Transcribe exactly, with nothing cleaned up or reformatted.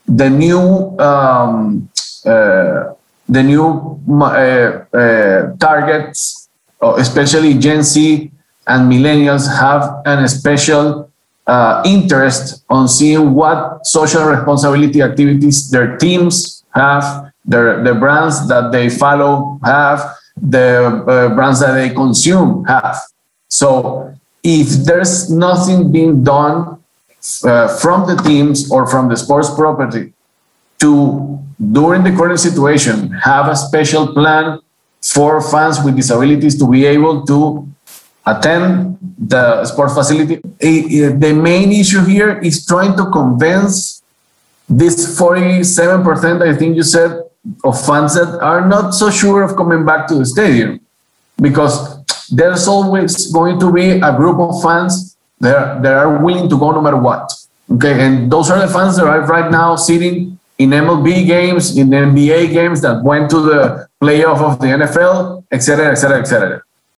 the new um, uh, the new uh, uh, targets, especially Gen Z and millennials, have an special uh, interest on seeing what social responsibility activities their teams have, their the brands that they follow have, the uh, brands that they consume have. So if there's nothing being done uh, from the teams or from the sports property to, during the current situation, have a special plan for fans with disabilities to be able to attend the sport facility. The main issue here is trying to convince this forty-seven percent, I think you said, of fans that are not so sure of coming back to the stadium, because there's always going to be a group of fans that, that are willing to go no matter what. Okay, and those are the fans that are right now sitting in M L B games, in N B A games that went to the playoff of the N F L, et cetera, et cetera, et cetera.